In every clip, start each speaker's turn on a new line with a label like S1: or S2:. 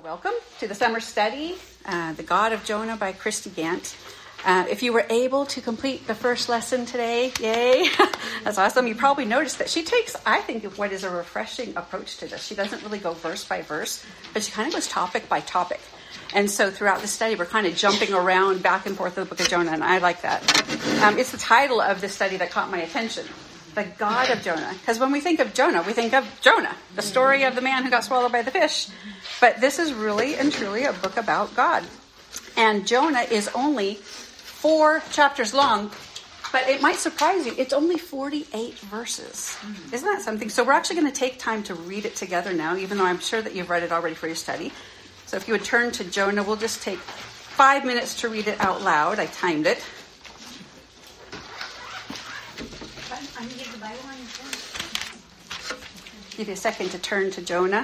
S1: Welcome to the summer study, The God of Jonah by Christy Gant. If you were able to complete the first lesson today, yay, that's awesome. You probably noticed that she takes, I think, what is a refreshing approach to this. She doesn't really go verse by verse, but she kind of goes topic by topic. And so throughout the study, we're kind of jumping around back and forth in the book of Jonah, and I like that. It's the title of this study that caught my attention. The God of Jonah. Because when we think of Jonah, we think of Jonah, the story of the man who got swallowed by the fish. But this is really and truly a book about God. And Jonah is only 4 chapters long, but it might surprise you, it's only 48 verses. Isn't that something? So we're actually going to take time to read it together now, even though I'm sure that you've read it already for your study. So if you would turn to Jonah, we'll just take 5 minutes to read it out loud. I timed it. Give you a second to turn to Jonah.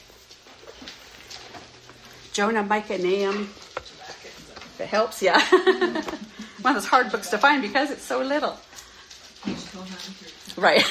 S1: Jonah, Micah, Nahum. If it helps, yeah. One of those hard books to find because it's so little. Right.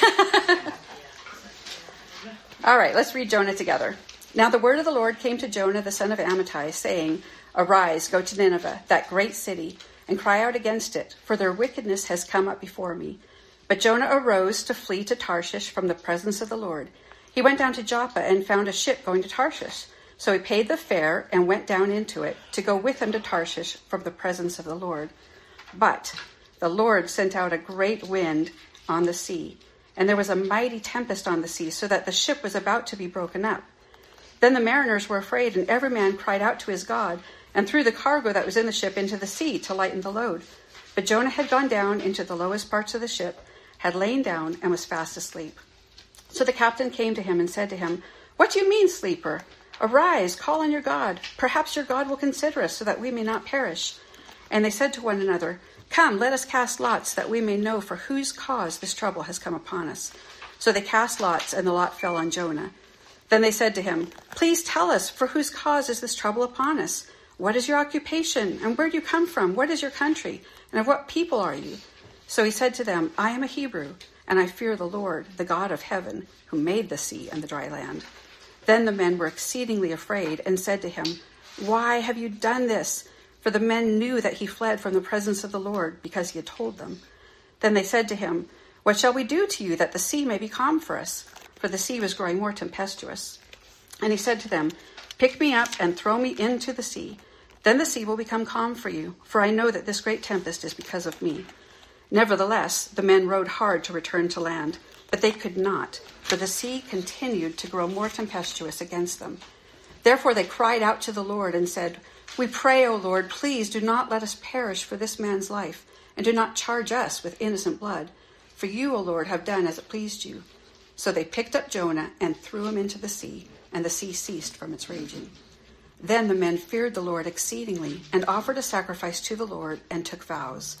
S1: All right, let's read Jonah together. Now the word of the Lord came to Jonah, the son of Amittai, saying, "Arise, go to Nineveh, that great city, and cry out against it, for their wickedness has come up before me." But Jonah arose to flee to Tarshish from the presence of the Lord. He went down to Joppa and found a ship going to Tarshish. So he paid the fare and went down into it to go with him to Tarshish from the presence of the Lord. But the Lord sent out a great wind on the sea, and there was a mighty tempest on the sea, so that the ship was about to be broken up. Then the mariners were afraid, and every man cried out to his God, and threw the cargo that was in the ship into the sea to lighten the load. But Jonah had gone down into the lowest parts of the ship, had lain down, and was fast asleep. So the captain came to him and said to him, "What do you mean, sleeper? Arise, call on your God. Perhaps your God will consider us, so that we may not perish." And they said to one another, "Come, let us cast lots, that we may know for whose cause this trouble has come upon us." So they cast lots, and the lot fell on Jonah. Then they said to him, "Please tell us, for whose cause is this trouble upon us? What is your occupation, and where do you come from? What is your country, and of what people are you?" So he said to them, "I am a Hebrew, and I fear the Lord, the God of heaven, who made the sea and the dry land." Then the men were exceedingly afraid and said to him, "Why have you done this?" For the men knew that he fled from the presence of the Lord, because he had told them. Then they said to him, "What shall we do to you, that the sea may be calm for us?" For the sea was growing more tempestuous. And he said to them, "Pick me up and throw me into the sea. Then the sea will become calm for you, for I know that this great tempest is because of me." Nevertheless, the men rowed hard to return to land, but they could not, for the sea continued to grow more tempestuous against them. Therefore they cried out to the Lord and said, "We pray, O Lord, please do not let us perish for this man's life, and do not charge us with innocent blood. For you, O Lord, have done as it pleased you." So they picked up Jonah and threw him into the sea, and the sea ceased from its raging. Then the men feared the Lord exceedingly, and offered a sacrifice to the Lord, and took vows.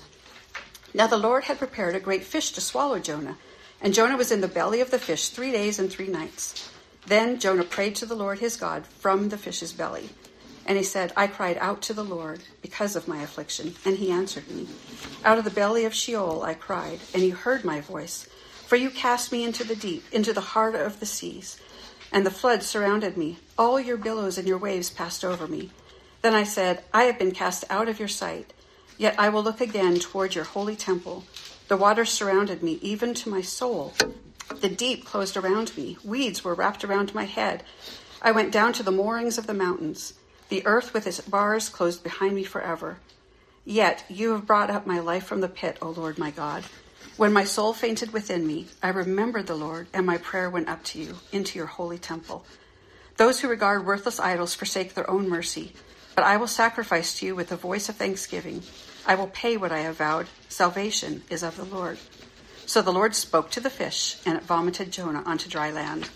S1: Now the Lord had prepared a great fish to swallow Jonah, and Jonah was in the belly of the fish 3 days and 3 nights. Then Jonah prayed to the Lord his God from the fish's belly. And he said, "I cried out to the Lord because of my affliction, and he answered me. Out of the belly of Sheol I cried, and you heard my voice. For you cast me into the deep, into the heart of the seas. And the flood surrounded me. All your billows and your waves passed over me. Then I said, I have been cast out of your sight. Yet I will look again toward your holy temple. The waters surrounded me, even to my soul. The deep closed around me. Weeds were wrapped around my head. I went down to the moorings of the mountains. The earth with its bars closed behind me forever. Yet you have brought up my life from the pit, O Lord my God. When my soul fainted within me, I remembered the Lord, and my prayer went up to you, into your holy temple. Those who regard worthless idols forsake their own mercy, but I will sacrifice to you with the voice of thanksgiving. I will pay what I have vowed. Salvation is of the Lord." So the Lord spoke to the fish, and it vomited Jonah onto dry land.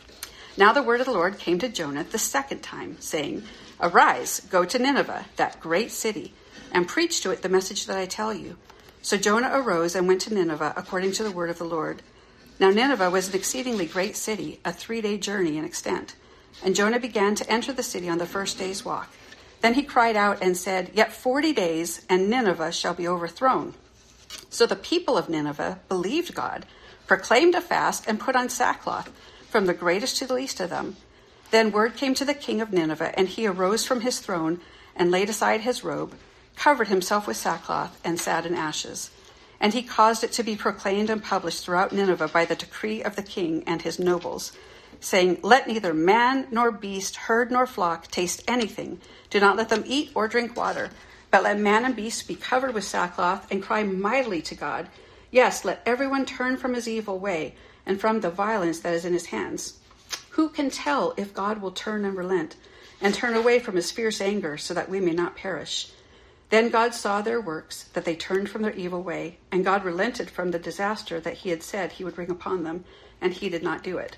S1: Now the word of the Lord came to Jonah the second time, saying, "Arise, go to Nineveh, that great city, and preach to it the message that I tell you." So Jonah arose and went to Nineveh according to the word of the Lord. Now Nineveh was an exceedingly great city, a 3-day journey in extent. And Jonah began to enter the city on the first day's walk. Then he cried out and said, "Yet 40 days, and Nineveh shall be overthrown." So the people of Nineveh believed God, proclaimed a fast, and put on sackcloth, from the greatest to the least of them. Then word came to the king of Nineveh, and he arose from his throne and laid aside his robe, covered himself with sackcloth, and sat in ashes. And he caused it to be proclaimed and published throughout Nineveh by the decree of the king and his nobles, saying, "Let neither man nor beast, herd nor flock taste anything. Do not let them eat or drink water, but let man and beast be covered with sackcloth and cry mightily to God. Yes, let everyone turn from his evil way and from the violence that is in his hands. Who can tell if God will turn and relent and turn away from his fierce anger so that we may not perish?" Then God saw their works, that they turned from their evil way, and God relented from the disaster that he had said he would bring upon them, and he did not do it.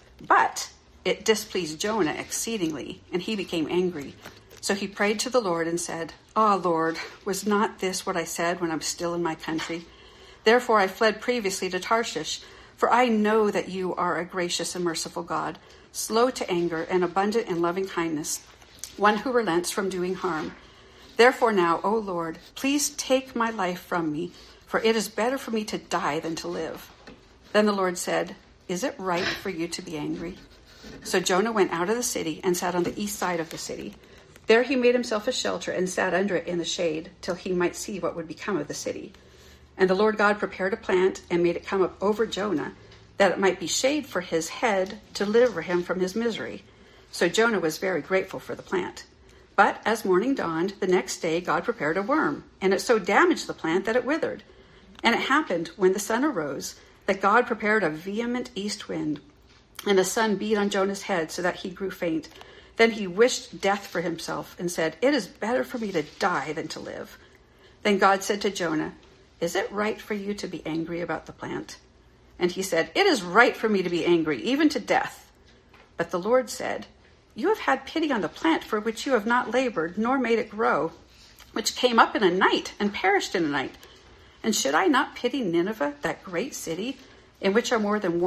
S1: But it displeased Jonah exceedingly, and he became angry. So he prayed to the Lord and said, "Ah, Lord, was not this what I said when I was still in my country? Therefore I fled previously to Tarshish, for I know that you are a gracious and merciful God, slow to anger and abundant in loving kindness, one who relents from doing harm. Therefore now, O Lord, please take my life from me, for it is better for me to die than to live." Then the Lord said, "Is it right for you to be angry?" So Jonah went out of the city and sat on the east side of the city. There he made himself a shelter and sat under it in the shade till he might see what would become of the city. And the Lord God prepared a plant and made it come up over Jonah, that it might be shade for his head to deliver him from his misery. So Jonah was very grateful for the plant. But as morning dawned, the next day God prepared a worm, and it so damaged the plant that it withered. And it happened, when the sun arose, that God prepared a vehement east wind, and the sun beat on Jonah's head so that he grew faint. Then he wished death for himself and said, "It is better for me to die than to live." Then God said to Jonah, "Is it right for you to be angry about the plant?" And he said, "It is right for me to be angry, even to death." But the Lord said, "You have had pity on the plant for which you have not labored, nor made it grow, which came up in a night and perished in a night. And should I not pity Nineveh, that great city, in which are more than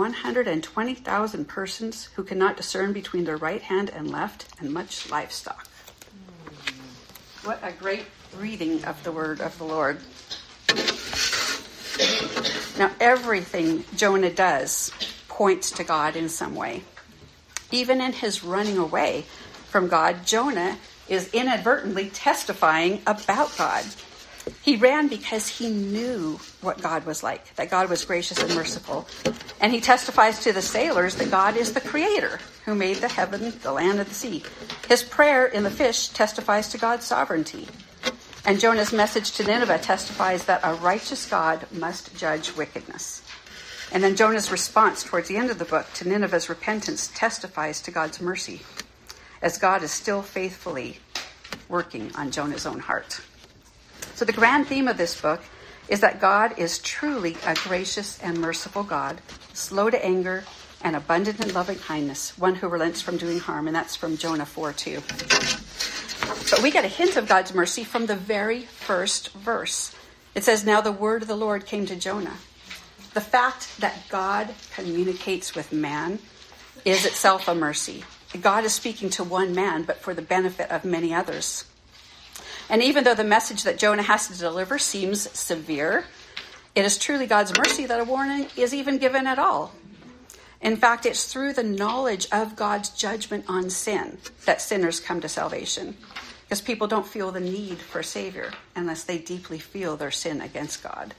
S1: 120,000 persons who cannot discern between their right hand and left, and much livestock?" What a great reading of the word of the Lord. Now, everything Jonah does points to God in some way. Even in his running away from God, Jonah is inadvertently testifying about God. He ran because he knew what God was like, that God was gracious and merciful. And he testifies to the sailors that God is the creator who made the heaven, the land, and the sea. His prayer in the fish testifies to God's sovereignty. And Jonah's message to Nineveh testifies that a righteous God must judge wickedness. And then Jonah's response towards the end of the book to Nineveh's repentance testifies to God's mercy, as God is still faithfully working on Jonah's own heart. So the grand theme of this book is that God is truly a gracious and merciful God, slow to anger and abundant in loving kindness, one who relents from doing harm. And that's from Jonah 4:2. But we get a hint of God's mercy from the very first verse. It says, "Now the word of the Lord came to Jonah." The fact that God communicates with man is itself a mercy. God is speaking to one man, but for the benefit of many others. And even though the message that Jonah has to deliver seems severe, it is truly God's mercy that a warning is even given at all. In fact, it's through the knowledge of God's judgment on sin that sinners come to salvation, because people don't feel the need for a Savior unless they deeply feel their sin against God.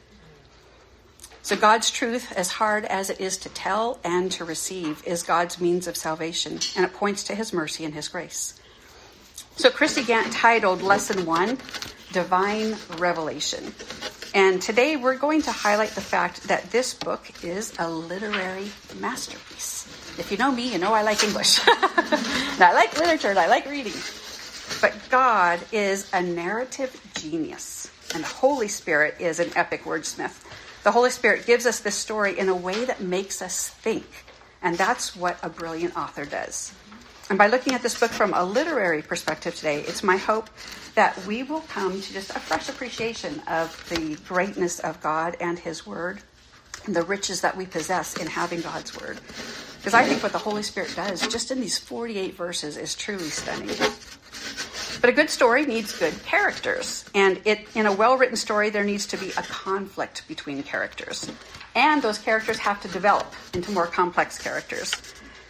S1: So God's truth, as hard as it is to tell and to receive, is God's means of salvation, and it points to his mercy and his grace. So Christy Gant titled Lesson 1, Divine Revelation. And today we're going to highlight the fact that this book is a literary masterpiece. If you know me, you know I like English. And I like literature and I like reading. But God is a narrative genius, and the Holy Spirit is an epic wordsmith. The Holy Spirit gives us this story in a way that makes us think, and that's what a brilliant author does. And by looking at this book from a literary perspective today, it's my hope that we will come to just a fresh appreciation of the greatness of God and his word, and the riches that we possess in having God's word. Because I think what the Holy Spirit does just in these 48 verses is truly stunning. But a good story needs good characters. And in a well-written story, there needs to be a conflict between characters. And those characters have to develop into more complex characters.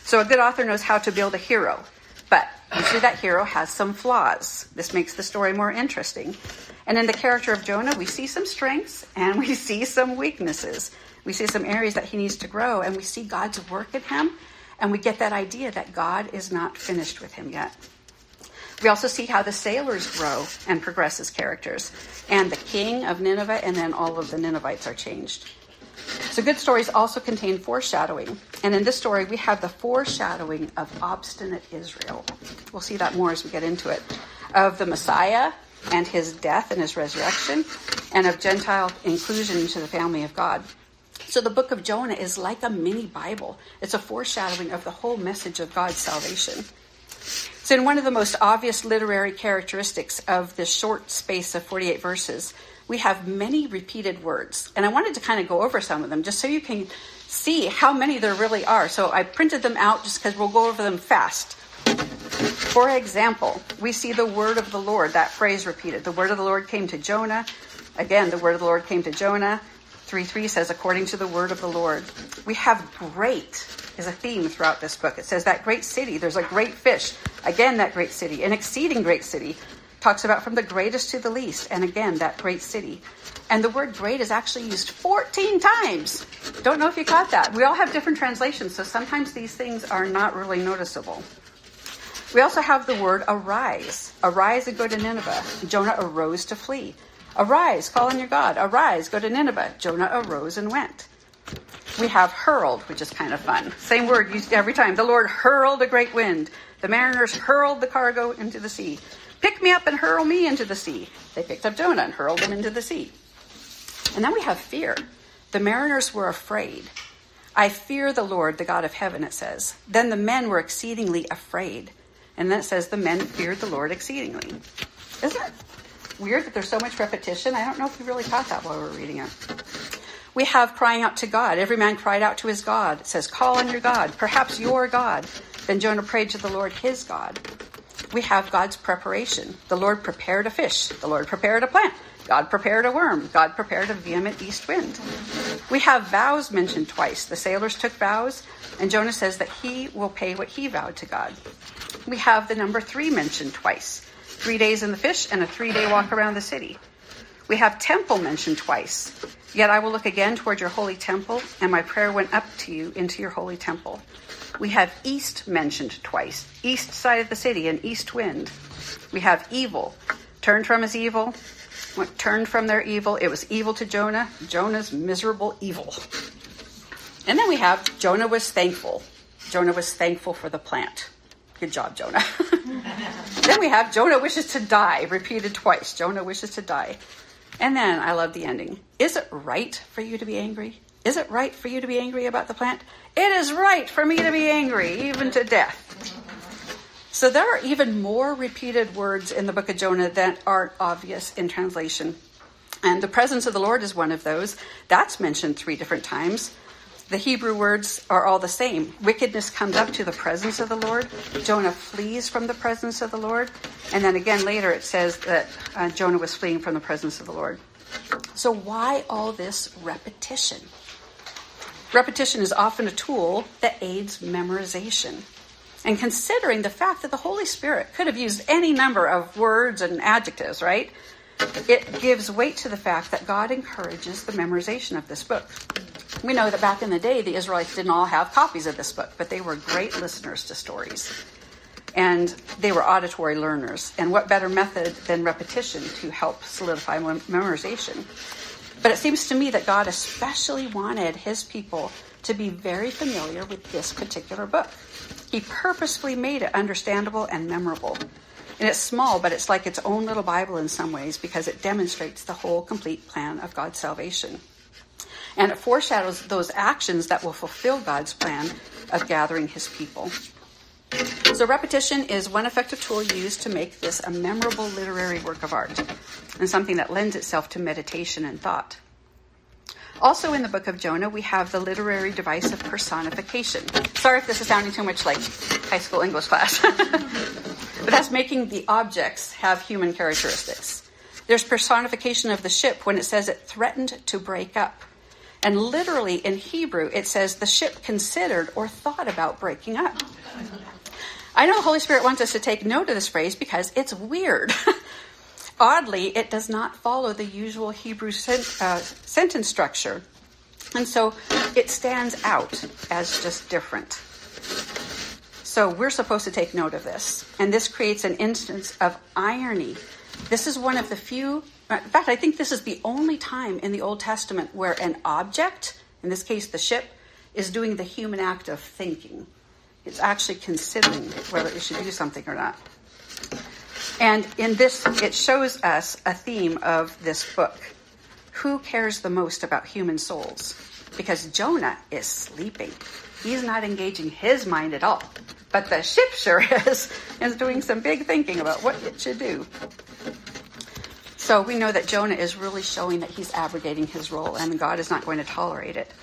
S1: So a good author knows how to build a hero, but usually that hero has some flaws. This makes the story more interesting. And in the character of Jonah, we see some strengths and we see some weaknesses. We see some areas that he needs to grow, and we see God's work in him, and we get that idea that God is not finished with him yet. We also see how the sailors grow and progress as characters, and the king of Nineveh, and then all of the Ninevites are changed. So good stories also contain foreshadowing, and in this story we have the foreshadowing of obstinate Israel. We'll see that more as we get into it, of the Messiah and his death and his resurrection, and of Gentile inclusion into the family of God. So the book of Jonah is like a mini Bible. It's a foreshadowing of the whole message of God's salvation. So in one of the most obvious literary characteristics of this short space of 48 verses, we have many repeated words. And I wanted to kind of go over some of them just so you can see how many there really are. So I printed them out just because we'll go over them fast. For example, we see the word of the Lord, that phrase repeated. The word of the Lord came to Jonah. Again, the word of the Lord came to Jonah. 3:3 says, according to the word of the Lord. We have great is a theme throughout this book. It says that great city, there's a great fish. Again, that great city, an exceeding great city. Talks about from the greatest to the least. And again, that great city. And the word great is actually used 14 times. Don't know if you caught that. We all have different translations, so sometimes these things are not really noticeable. We also have the word arise. Arise and go to Nineveh. Jonah arose to flee. Arise, call on your God. Arise, go to Nineveh. Jonah arose and went. We have hurled, which is kind of fun. Same word used every time. The Lord hurled a great wind. The mariners hurled the cargo into the sea. Pick me up and hurl me into the sea. They picked up Jonah and hurled him into the sea. And then we have fear. The mariners were afraid. I fear the Lord, the God of heaven, it says. Then the men were exceedingly afraid. And then it says the men feared the Lord exceedingly. Isn't it weird that there's so much repetition? I don't know if we really caught that while we were reading it. We have crying out to God. Every man cried out to his God. It says, call on your God, perhaps your God. Then Jonah prayed to the Lord his God. We have God's preparation. The Lord prepared a fish. The Lord prepared a plant. God prepared a worm. God prepared a vehement east wind. We have vows mentioned twice. The sailors took vows, and Jonah says that he will pay what he vowed to God. We have the number 3 mentioned twice. 3 days in the fish and a 3-day walk around the city. We have temple mentioned twice. Yet I will look again toward your holy temple, and my prayer went up to you into your holy temple. We have east mentioned twice. East side of the city, an east wind. We have evil. Turned from his evil. Turned from their evil. It was evil to Jonah. Jonah's miserable evil. And then we have Jonah was thankful. Jonah was thankful for the plant. Good job, Jonah. Then we have Jonah wishes to die, repeated twice. Jonah wishes to die. And then I love the ending. Is it right for you to be angry? Is it right for you to be angry about the plant? It is right for me to be angry, even to death. So there are even more repeated words in the book of Jonah that aren't obvious in translation. And the presence of the Lord is one of those. That's mentioned 3 different times. The Hebrew words are all the same. Wickedness comes up to the presence of the Lord. Jonah flees from the presence of the Lord. And then again later it says that Jonah was fleeing from the presence of the Lord. So why all this repetition? Repetition is often a tool that aids memorization. And considering the fact that the Holy Spirit could have used any number of words and adjectives, right? It gives weight to the fact that God encourages the memorization of this book. We know that back in the day, the Israelites didn't all have copies of this book, but they were great listeners to stories. And they were auditory learners. And what better method than repetition to help solidify memorization? But it seems to me that God especially wanted his people to be very familiar with this particular book. He purposefully made it understandable and memorable. And it's small, but it's like its own little Bible in some ways because it demonstrates the whole complete plan of God's salvation. And it foreshadows those actions that will fulfill God's plan of gathering his people. So repetition is one effective tool used to make this a memorable literary work of art and something that lends itself to meditation and thought. Also in the book of Jonah, we have the literary device of personification. Sorry if this is sounding too much like high school English class. But that's making the objects have human characteristics. There's personification of the ship when it says it threatened to break up. And literally in Hebrew, it says the ship considered or thought about breaking up. I know the Holy Spirit wants us to take note of this phrase because it's weird. Oddly, it does not follow the usual Hebrew sentence structure. And so it stands out as just different. So we're supposed to take note of this. And this creates an instance of irony. This is one of the few, in fact, I think this is the only time in the Old Testament where an object, in this case the ship, is doing the human act of thinking. It's actually considering whether it should do something or not. And in this, it shows us a theme of this book. Who cares the most about human souls? Because Jonah is sleeping. He's not engaging his mind at all. But the ship sure is doing some big thinking about what it should do. So we know that Jonah is really showing that he's abrogating his role, and God is not going to tolerate it.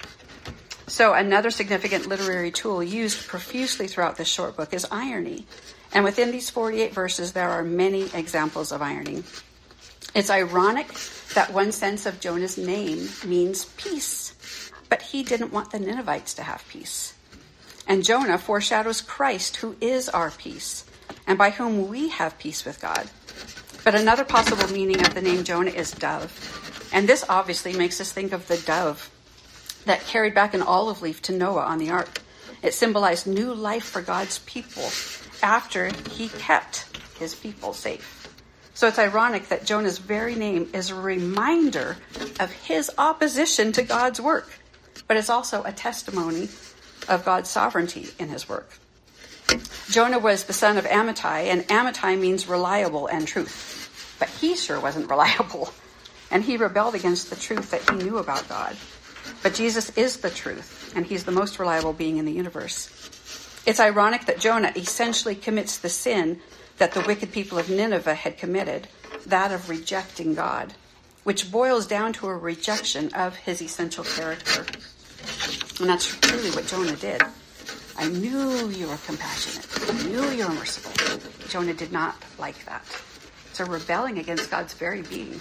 S1: So another significant literary tool used profusely throughout this short book is irony. And within these 48 verses, there are many examples of irony. It's ironic that one sense of Jonah's name means peace, but he didn't want the Ninevites to have peace. And Jonah foreshadows Christ, who is our peace, and by whom we have peace with God. But another possible meaning of the name Jonah is dove. And this obviously makes us think of the dove that carried back an olive leaf to Noah on the ark. It symbolized new life for God's people after he kept his people safe. So it's ironic that Jonah's very name is a reminder of his opposition to God's work, but it's also a testimony of God's sovereignty in his work. Jonah was the son of Amittai, and Amittai means reliable and truth. But he sure wasn't reliable, and he rebelled against the truth that he knew about God. But Jesus is the truth, and he's the most reliable being in the universe. It's ironic that Jonah essentially commits the sin that the wicked people of Nineveh had committed, that of rejecting God, which boils down to a rejection of his essential character. And that's truly what Jonah did. I knew you were compassionate. I knew you were merciful. Jonah did not like that. It's a rebelling against God's very being.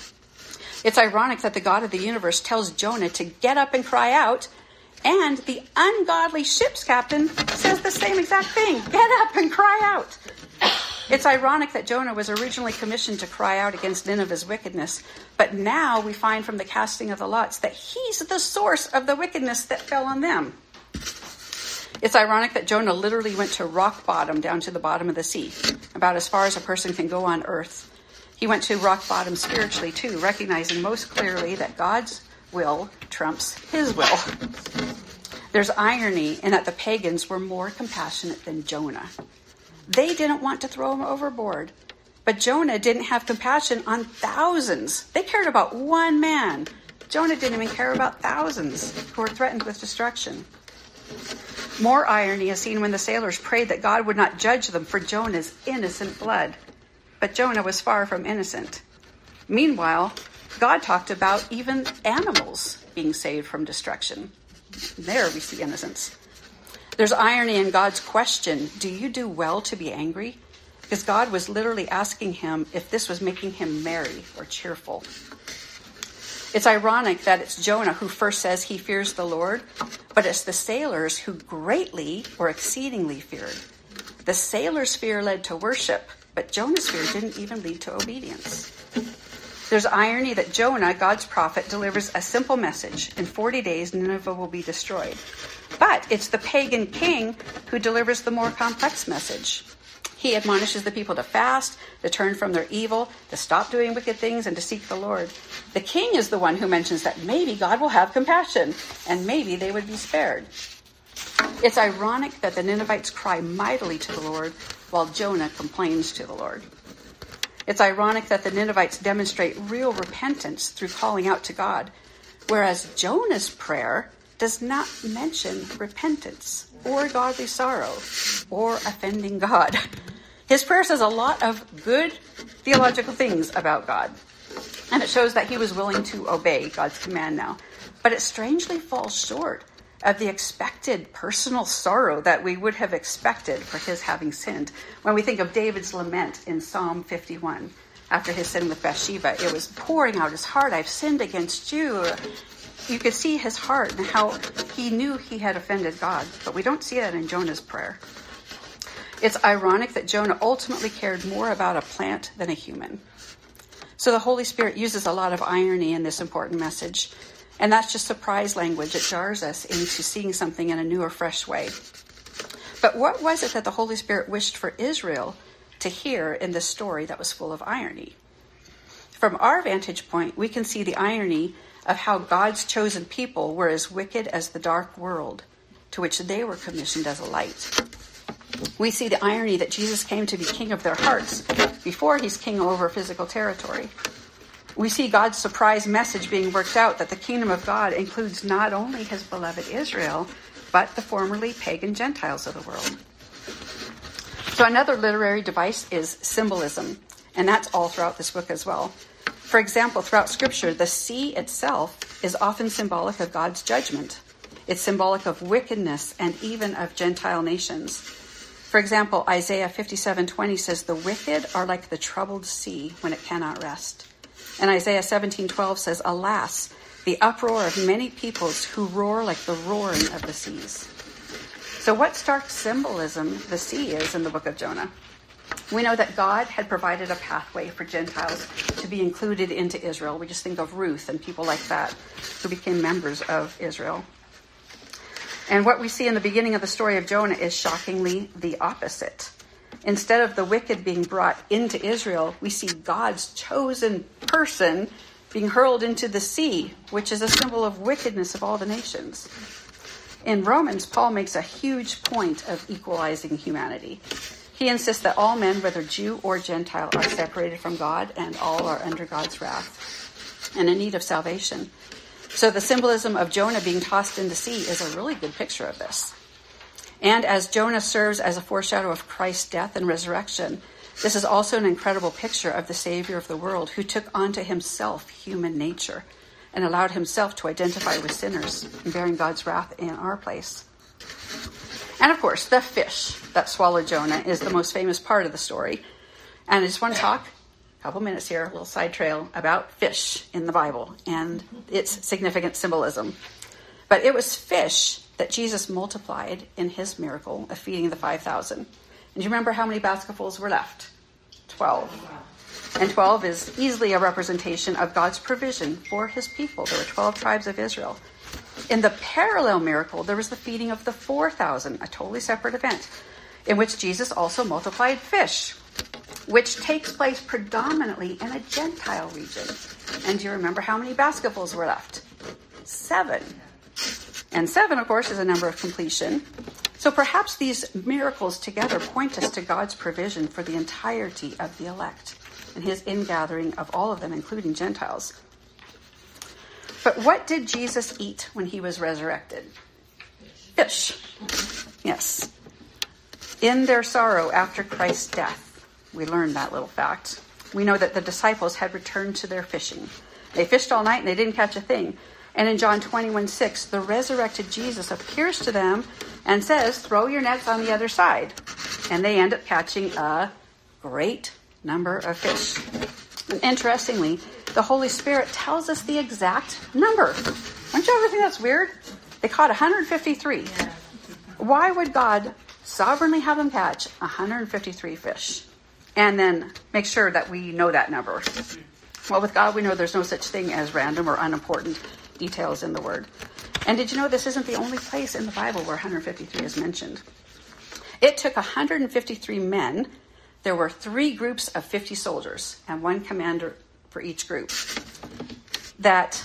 S1: It's ironic that the God of the universe tells Jonah to get up and cry out, and the ungodly ship's captain says the same exact thing. Get up and cry out. It's ironic that Jonah was originally commissioned to cry out against Nineveh's wickedness, but now we find from the casting of the lots that he's the source of the wickedness that fell on them. It's ironic that Jonah literally went to rock bottom, down to the bottom of the sea, about as far as a person can go on earth. He went to rock bottom spiritually too, recognizing most clearly that God's will trumps his will. There's irony in that the pagans were more compassionate than Jonah. They didn't want to throw him overboard, but Jonah didn't have compassion on thousands. They cared about one man. Jonah didn't even care about thousands who were threatened with destruction. More irony is seen when the sailors prayed that God would not judge them for Jonah's innocent blood. But Jonah was far from innocent. Meanwhile, God talked about even animals being saved from destruction. There we see innocence. There's irony in God's question, do you do well to be angry? Because God was literally asking him if this was making him merry or cheerful. It's ironic that it's Jonah who first says he fears the Lord, but it's the sailors who greatly or exceedingly feared. The sailors' fear led to worship, but Jonah's fear didn't even lead to obedience. There's irony that Jonah, God's prophet, delivers a simple message. In 40 days, Nineveh will be destroyed. But it's the pagan king who delivers the more complex message. He admonishes the people to fast, to turn from their evil, to stop doing wicked things, and to seek the Lord. The king is the one who mentions that maybe God will have compassion, and maybe they would be spared. It's ironic that the Ninevites cry mightily to the Lord, while Jonah complains to the Lord. It's ironic that the Ninevites demonstrate real repentance through calling out to God, whereas Jonah's prayer does not mention repentance or godly sorrow or offending God. His prayer says a lot of good theological things about God, and it shows that he was willing to obey God's command now. But it strangely falls short of the expected personal sorrow that we would have expected for his having sinned. When we think of David's lament in Psalm 51, after his sin with Bathsheba, it was pouring out his heart, I've sinned against you. you could see his heart and how he knew he had offended God, but we don't see that in Jonah's prayer. It's ironic that Jonah ultimately cared more about a plant than a human. So the Holy Spirit uses a lot of irony in this important message, and that's just surprise language. It jars us into seeing something in a new or fresh way. But what was it that the Holy Spirit wished for Israel to hear in this story that was full of irony? From our vantage point, we can see the irony of how God's chosen people were as wicked as the dark world to which they were commissioned as a light. We see the irony that Jesus came to be king of their hearts before he's king over physical territory. We see God's surprise message being worked out that the kingdom of God includes not only his beloved Israel, but the formerly pagan Gentiles of the world. So another literary device is symbolism, and that's all throughout this book as well. For example, throughout Scripture, the sea itself is often symbolic of God's judgment. It's symbolic of wickedness and even of Gentile nations. For example, Isaiah 57:20 says, "The wicked are like the troubled sea when it cannot rest." And Isaiah 17:12 says, "Alas, the uproar of many peoples who roar like the roaring of the seas." So what stark symbolism the sea is in the book of Jonah. We know that God had provided a pathway for Gentiles to be included into Israel. We just think of Ruth and people like that who became members of Israel. And what we see in the beginning of the story of Jonah is shockingly the opposite. Instead of the wicked being brought into Israel, we see God's chosen person being hurled into the sea, which is a symbol of wickedness of all the nations. In Romans, Paul makes a huge point of equalizing humanity. He insists that all men, whether Jew or Gentile, are separated from God and all are under God's wrath and in need of salvation. So the symbolism of Jonah being tossed in the sea is a really good picture of this. And as Jonah serves as a foreshadow of Christ's death and resurrection, this is also an incredible picture of the Savior of the world who took onto himself human nature and allowed himself to identify with sinners, bearing God's wrath in our place. And of course, the fish that swallowed Jonah is the most famous part of the story. And I just want to talk a couple minutes here, a little side trail about fish in the Bible and its significant symbolism. But it was fish that Jesus multiplied in his miracle of feeding the 5,000. And do you remember how many basketfuls were left? 12. And 12 is easily a representation of God's provision for his people. There were 12 tribes of Israel. In the parallel miracle, there was the feeding of the 4,000, a totally separate event, in which Jesus also multiplied fish, which takes place predominantly in a Gentile region. And do you remember how many basketfuls were left? 7. And 7, of course, is a number of completion. So perhaps these miracles together point us to God's provision for the entirety of the elect and his ingathering of all of them, including Gentiles. But what did Jesus eat when he was resurrected? Fish. Yes. In their sorrow after Christ's death, we learned that little fact. We know that the disciples had returned to their fishing. They fished all night and they didn't catch a thing. And in John 21:6, the resurrected Jesus appears to them and says, "Throw your nets on the other side." And they end up catching a great number of fish. And interestingly, the Holy Spirit tells us the exact number. Don't you ever think that's weird? They caught 153. Why would God sovereignly have them catch 153 fish? And then make sure that we know that number. Well, with God, we know there's no such thing as random or unimportant details in the Word. And did you know this isn't the only place in the Bible where 153 is mentioned? It took 153 men. There were 3 groups of 50 soldiers and 1 commander for each group that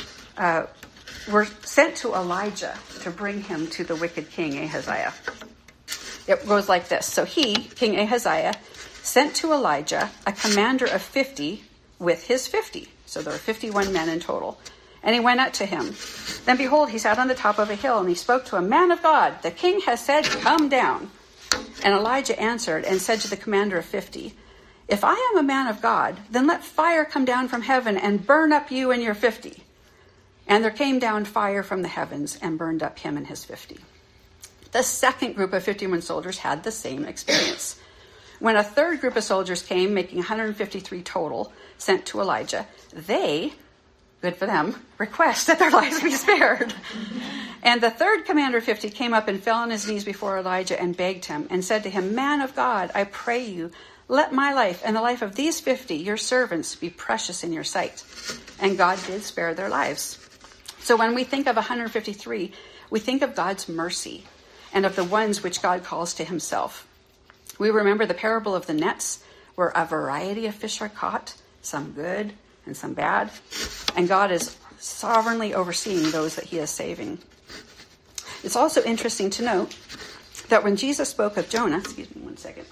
S1: were sent to Elijah to bring him to the wicked king Ahaziah. It goes like this. So he, King Ahaziah, sent to Elijah a commander of 50 with his 50. So there were 51 men in total. And he went up to him. Then behold, he sat on the top of a hill, and he spoke to him, "Man of God, the king has said, come down." And Elijah answered and said to the commander of 50, "If I am a man of God, then let fire come down from heaven and burn up you and your 50. And there came down fire from the heavens and burned up him and his 50. The second group of 51 soldiers had the same experience. When a third group of soldiers came, making 153 total, sent to Elijah, they good for them, request that their lives be spared. And the third commander of 50 came up and fell on his knees before Elijah and begged him and said to him, "Man of God, I pray you, let my life and the life of these 50, your servants, be precious in your sight." And God did spare their lives. So when we think of 153, we think of God's mercy and of the ones which God calls to himself. We remember the parable of the nets, where a variety of fish are caught, some good and some bad. And God is sovereignly overseeing those that he is saving. It's also interesting to note that when Jesus spoke of Jonah, excuse me one second.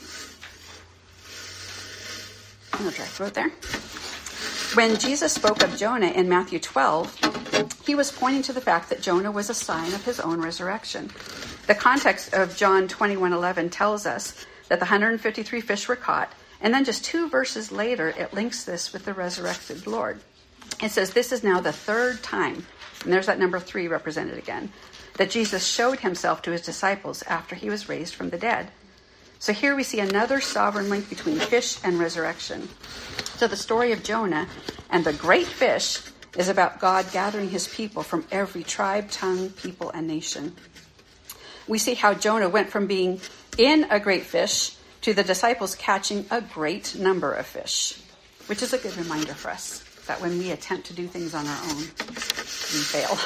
S1: I'm going to dry throat there. When Jesus spoke of Jonah in Matthew 12, he was pointing to the fact that Jonah was a sign of his own resurrection. The context of John 21:11 tells us that the 153 fish were caught, and then just 2 verses later, it links this with the resurrected Lord. It says, "This is now the third time," and there's that number 3 represented again, "that Jesus showed himself to his disciples after he was raised from the dead." So here we see another sovereign link between fish and resurrection. So the story of Jonah and the great fish is about God gathering his people from every tribe, tongue, people, and nation. We see how Jonah went from being in a great fish to the disciples catching a great number of fish, which is a good reminder for us that when we attempt to do things on our own, we fail.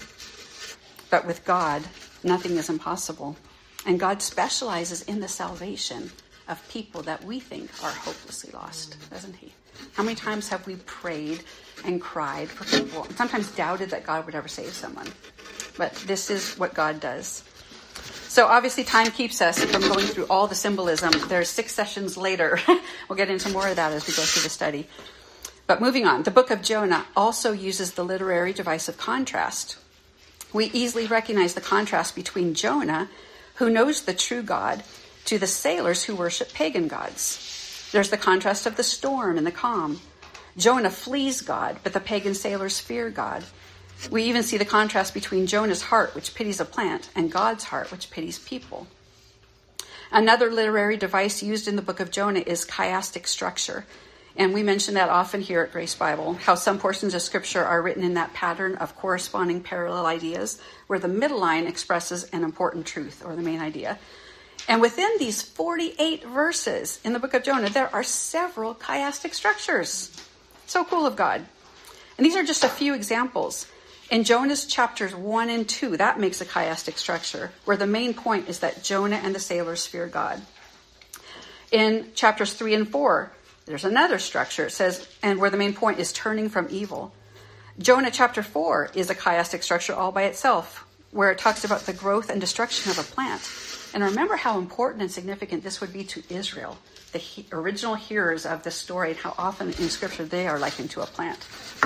S1: But with God, nothing is impossible. And God specializes in the salvation of people that we think are hopelessly lost, doesn't he? How many times have we prayed and cried for people, and sometimes doubted that God would ever save someone? But this is what God does. So obviously time keeps us from going through all the symbolism. There's 6 sessions later. We'll get into more of that as we go through the study. But moving on, the book of Jonah also uses the literary device of contrast. We easily recognize the contrast between Jonah, who knows the true God, to the sailors who worship pagan gods. There's the contrast of the storm and the calm. Jonah flees God, but the pagan sailors fear God. We even see the contrast between Jonah's heart, which pities a plant, and God's heart, which pities people. Another literary device used in the book of Jonah is chiastic structure. And we mention that often here at Grace Bible, how some portions of Scripture are written in that pattern of corresponding parallel ideas, where the middle line expresses an important truth or the main idea. And within these 48 verses in the book of Jonah, there are several chiastic structures. So cool of God. And these are just a few examples. In Jonah's chapters 1 and 2, that makes a chiastic structure, where the main point is that Jonah and the sailors fear God. In chapters 3 and 4, there's another structure. It says, and where the main point is turning from evil. Jonah chapter 4 is a chiastic structure all by itself, where it talks about the growth and destruction of a plant. And remember how important and significant this would be to Israel, the original hearers of this story, and how often in Scripture they are likened to a plant.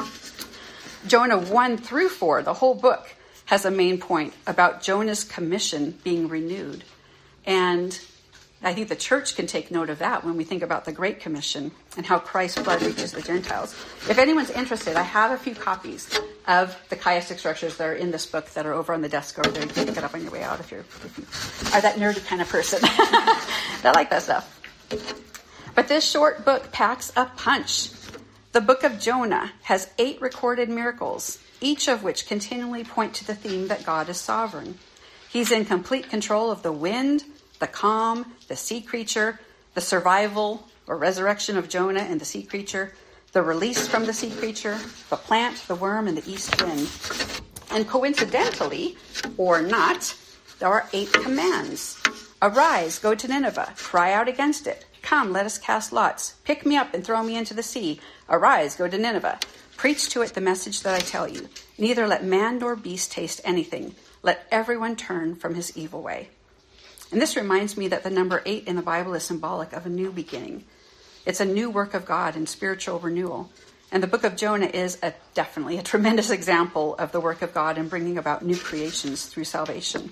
S1: Jonah 1 through 4, the whole book, has a main point about Jonah's commission being renewed. And I think the church can take note of that when we think about the Great Commission and how Christ's blood reaches the Gentiles. If anyone's interested, I have a few copies of the chiastic structures that are in this book that are over on the desk over there. You can pick it up on your way out if you are that nerdy kind of person. I like that stuff. But this short book packs a punch. The book of Jonah has 8 recorded miracles, each of which continually point to the theme that God is sovereign. He's in complete control of the wind, the calm, the sea creature, the survival or resurrection of Jonah and the sea creature, the release from the sea creature, the plant, the worm, and the east wind. And coincidentally, or not, there are 8 commands. Arise, go to Nineveh, cry out against it. Come, let us cast lots. Pick me up and throw me into the sea. Arise, go to Nineveh. Preach to it the message that I tell you. Neither let man nor beast taste anything. Let everyone turn from his evil way. And this reminds me that the number 8 in the Bible is symbolic of a new beginning. It's a new work of God in spiritual renewal. And the book of Jonah is definitely a tremendous example of the work of God in bringing about new creations through salvation.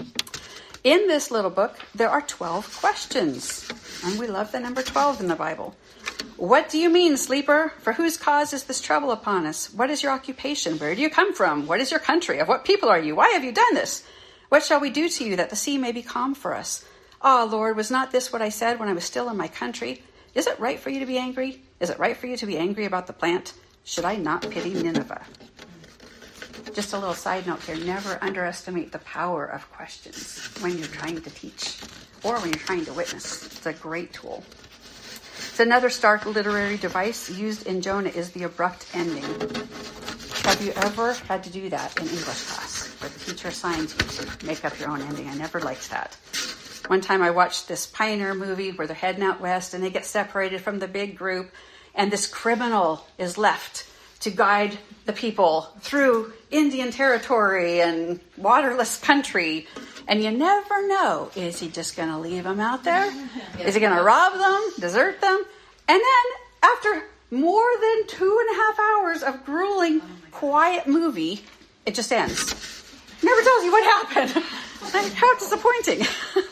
S1: In this little book, there are 12 questions. And we love the number 12 in the Bible. What do you mean, sleeper? For whose cause is this trouble upon us? What is your occupation? Where do you come from? What is your country? Of what people are you? Why have you done this? What shall we do to you that the sea may be calm for us? Ah, Lord, was not this what I said when I was still in my country? Is it right for you to be angry? Is it right for you to be angry about the plant? Should I not pity Nineveh? Just a little side note here. Never underestimate the power of questions when you're trying to teach or when you're trying to witness. It's a great tool. So another stark literary device used in Jonah is the abrupt ending. Have you ever had to do that in English class, where the teacher assigns you to make up your own ending? I never liked that. One time I watched this Pioneer movie where they're heading out west and they get separated from the big group, and this criminal is left to guide the people through Indian territory and waterless country. And you never know, is he just going to leave them out there? Is he going to rob them, desert them? And then after more than 2.5 hours of grueling, quiet movie, it just ends. Never tells you what happened. Like, how disappointing.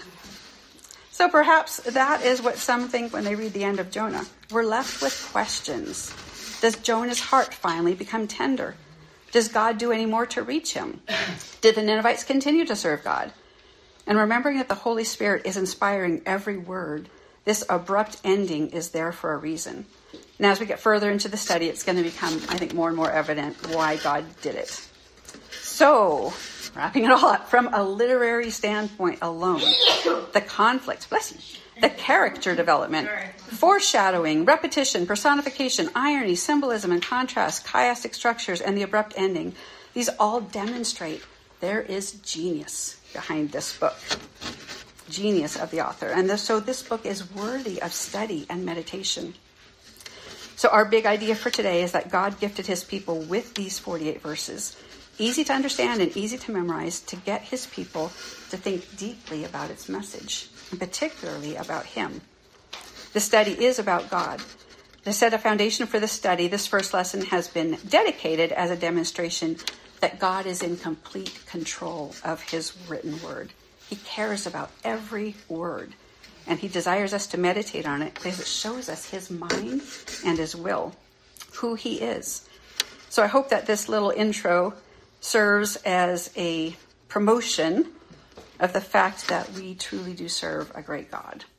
S1: So perhaps that is what some think when they read the end of Jonah. We're left with questions. Does Jonah's heart finally become tender? Does God do any more to reach him? Did the Ninevites continue to serve God? And remembering that the Holy Spirit is inspiring every word, this abrupt ending is there for a reason. Now, as we get further into the study, it's going to become, I think, more and more evident why God did it. So, wrapping it all up, from a literary standpoint alone, the conflict, bless you, the character development, foreshadowing, repetition, personification, irony, symbolism and contrast, chiastic structures, and the abrupt ending, these all demonstrate there is genius behind this book. Genius of the author. And so this book is worthy of study and meditation. So our big idea for today is that God gifted his people with these 48 verses, easy to understand and easy to memorize, to get his people to think deeply about its message, and particularly about him. The study is about God. To set a foundation for this study, this first lesson has been dedicated as a demonstration that God is in complete control of his written word. He cares about every word, and he desires us to meditate on it because it shows us his mind and his will, who he is. So I hope that this little intro serves as a promotion of the fact that we truly do serve a great God.